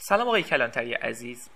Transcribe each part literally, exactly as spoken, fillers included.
سلام آقای کلانتری عزیز،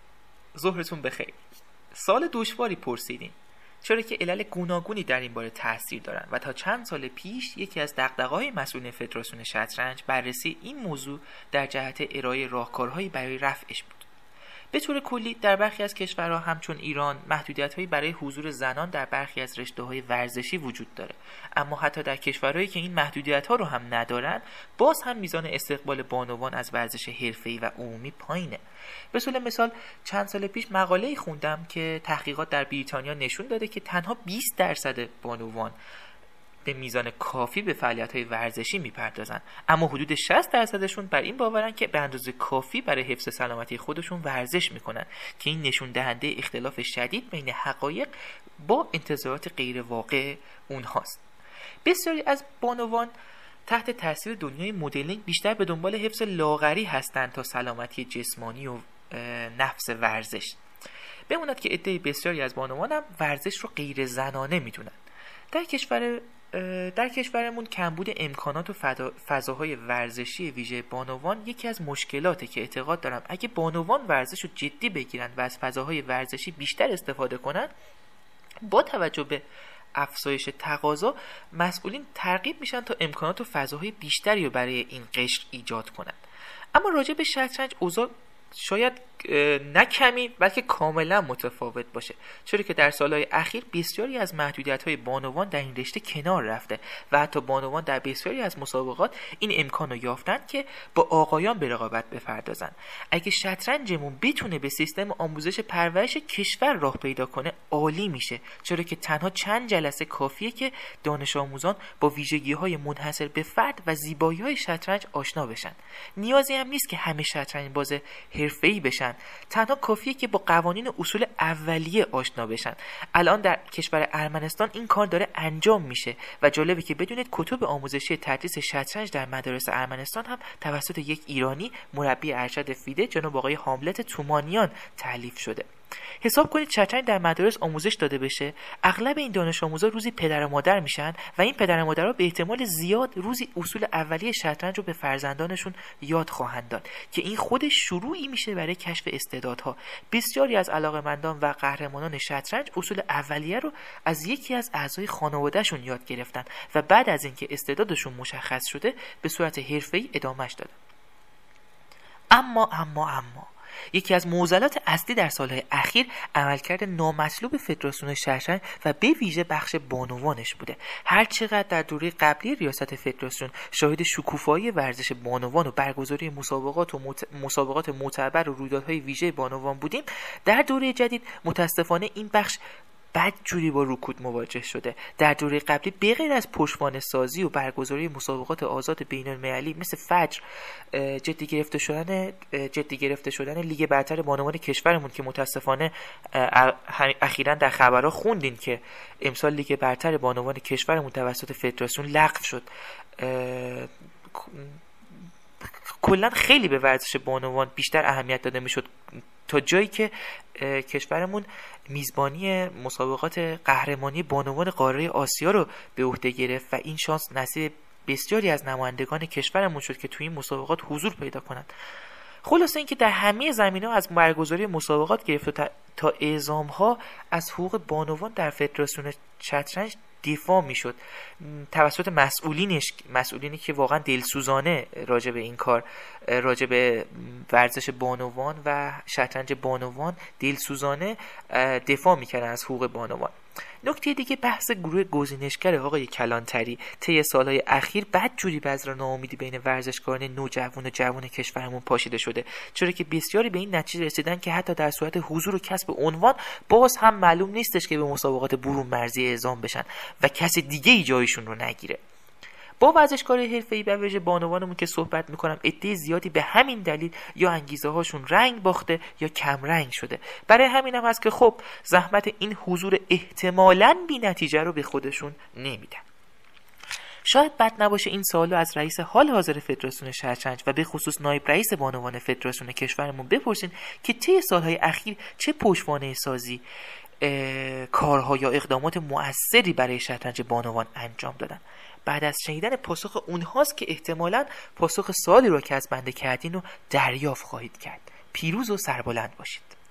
ظهرتون بخیر. سوال دشواری پرسیدین، چرا که علل گوناگونی در این باره تاثیر دارن و تا چند سال پیش یکی از دغدغه‌های مسئولین فدراسیون شطرنج بررسی این موضوع در جهت ارائه راهکارهایی برای رفعش بود. به طور کلی در برخی از کشورها همچون ایران محدودیت‌هایی برای حضور زنان در برخی از رشته‌های ورزشی وجود داره، اما حتی در کشورهایی که این محدودیت‌ها رو هم ندارن باز هم میزان استقبال بانوان از ورزش حرفه‌ای و عمومی پایینه. به طور مثال چند سال پیش مقاله‌ای خوندم که تحقیقات در بریتانیا نشون داده که تنها بیست درصد بانوان به میزان کافی به فعالیت‌های ورزشی میپردازن، اما حدود شصت درصدشون بر این باورن که به اندازه کافی برای حفظ سلامتی خودشون ورزش میکنن که این نشون دهنده اختلاف شدید بین حقایق با انتظارات غیر واقع اونهاست. بسیاری از بانوان تحت تاثیر دنیای مدلینگ بیشتر به دنبال حفظ لاغری هستند تا سلامتی جسمانی و نفس ورزش. بماند که عده بسیاری از بانوان هم ورزش رو غیر زنانه میدونن. در کشور در کشورمون کمبود امکانات و فضاهای ورزشی ویژه بانوان یکی از مشکلاته که اعتقاد دارم اگه بانوان ورزش رو جدی بگیرن و از فضاهای ورزشی بیشتر استفاده کنن، با توجه به افزایش تقاضا مسئولین ترغیب میشن تا امکانات و فضاهای بیشتری رو برای این قشر ایجاد کنن. اما راجع به شطرنج اوضاع شاید نه کمی بلکه کاملا متفاوت باشه، چرا که در سالهای اخیر بسیاری از محدودیت‌های بانوان در این رشته کنار رفته و حتی بانوان در بسیاری از مسابقات این امکان رو یافتن که با آقایان به رقابت بپردازن. اگه شطرنجمون بتونه به سیستم آموزش پرورش کشور راه پیدا کنه عالی میشه، چرا که تنها چند جلسه کافیه که دانش آموزان با ویژگی‌های منحصر به فرد و زیبایی‌های شطرنج آشنا بشن. نیازی هم نیست که همه شطرنج باز حرفه‌ای بشن، تنها کافیه که با قوانین اصول اولیه آشنا بشن. الان در کشور ارمنستان این کار داره انجام میشه و جالبه که بدونید کتب آموزشی تدریس شطرنج در مدارس ارمنستان هم توسط یک ایرانی مربی ارشد فیده جناب آقای هاملت تومانیان تألیف شده. حساب کنید شطرنج در مدارس آموزش داده بشه، اغلب این دانش آموزا روزی پدر و مادر میشن و این پدر و مادرها به احتمال زیاد روزی اصول اولیه شطرنج رو به فرزندانشون یاد خواهند داد که این خودش شروعی میشه برای کشف استعدادها. بسیاری از علاقه‌مندان و قهرمانان شطرنج اصول اولیه رو از یکی از اعضای خانوادهشون یاد گرفتن و بعد از اینکه استعدادشون مشخص شده به صورت حرفه‌ای ادامهش دادن. اما اما اما یکی از معضلات اصلی در سالهای اخیر عملکرد نامطلوب فدراسیون شطرنج و به ویژه بخش بانوانش بوده. هر چقدر در دوره قبلی ریاست فدراسیون شاهد شکوفایی ورزش بانوان و برگزاری مسابقات و مت... مسابقات معتبر و رویدادهای ویژه بانوان بودیم، در دوره جدید متاسفانه این بخش بد جوری با رکود مواجه شده. در دوره قبلی به غیر از پشتوانه سازی و برگزاری مسابقات آزاد بین المللی مثل فجر، جدی گرفته شدن جدی گرفته شدن لیگ برتر بانوان کشورمون که متاسفانه اخیراً در خبرها خوندین که امسال لیگ برتر بانوان کشورمون توسط فدراسیون لغو شد. کلاً خیلی به ورزش بانوان بیشتر اهمیت داده میشد تا جایی که کشورمون میزبانی مسابقات قهرمانی بانوان قاره آسیا رو به عهده گرفت و این شانس نصیب بسیاری از نمایندگان کشورمون شد که توی این مسابقات حضور پیدا کنند. خلاصه اینکه در همه زمینه‌ها از برگزاری مسابقات گرفت تا اعزام‌ها از حقوق بانوان در فدراسیون شطرنج دفاع میشد توسط مسئولینش، مسئولینی که واقعا دلسوزانه راجع به این کار، راجع به ورزش بانوان و شطرنج بانوان دلسوزانه دفاع میکردن از حقوق بانوان. نکته دیگه بحث گروه گزینشگر آقای کلانتری طی سالهای اخیر بدجوری بذر ناامیدی بین ورزشکاران نوجوان و جوان کشورمون پاشیده شده، چرا که بسیاری به این نتیجه رسیدن که حتی در صورت حضور و کسب عنوان باز هم معلوم نیستش که به مسابقات برون مرزی اعزام بشن و کسی دیگه ای جایشون رو نگیره. با ورزشکارای حرفه‌ای به ویژه بانوانمون که صحبت میکنم، عده زیادی به همین دلیل یا انگیزه هاشون رنگ باخته یا کم رنگ شده. برای همین هم هست که خب زحمت این حضور احتمالاً بی نتیجه رو به خودشون نمیدن. شاید بد نباشه این سوالو از رئیس حال حاضر فدراسیون شطرنج و به خصوص نایب رئیس بانوان فدراسیون کشورمون بپرسین که طی سالهای اخیر چه پشتوانه سازی کارها یا اقدامات مؤثری برای شطرنج بانوان انجام دادن. بعد از شنیدن پاسخ اونهاست که احتمالاً پاسخ سوالی رو که از بنده کردین رو دریافت خواهید کرد. پیروز و سربلند باشید.